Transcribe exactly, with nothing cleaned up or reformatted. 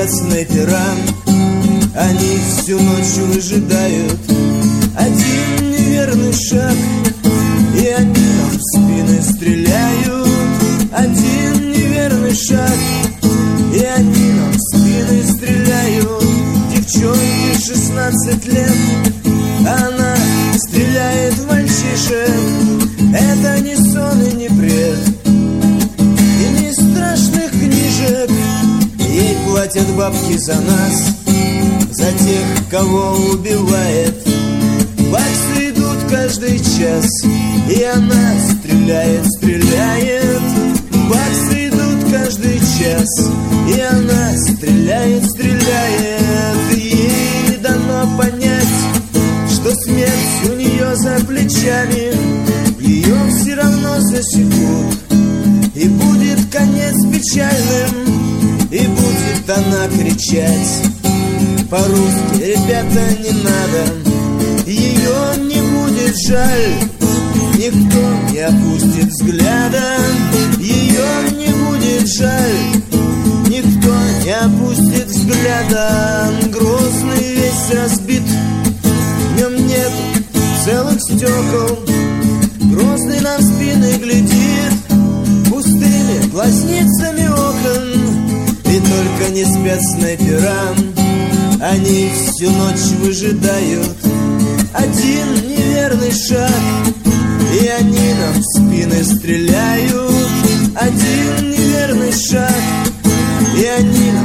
спят снайпера, они всю ночь выжидают. Один неверный шаг, и они нам в спины стреляют. Один неверный шаг, и они нам в спины стреляют. Девчонке шестнадцать лет, она стреляет в мальчишек. Это не сон и не бред, и не страшных книжек. Ей платят бабки за нас, за тех, кого убивает. Баксы идут каждый час, и она стреляет, стреляет. Баксы идут каждый час, и она стреляет, стреляет. Ей не дано понять, что смерть у нее за плечами. Ее все равно засекут, и будет конец печальным, и будет она кричать по-русски: ребята, не надо. Ее не будет жаль, никто не опустит взгляда. Ее не будет жаль, никто не опустит взгляда. Грозный весь разбит, в нем нет целых стекол. Грозный нам в спины глядит пустыми глазницами окон. И только не спят снайпера, они всю ночь выжидают. Один неверный шаг, и они нам в спины стреляют. Один неверный шаг, и они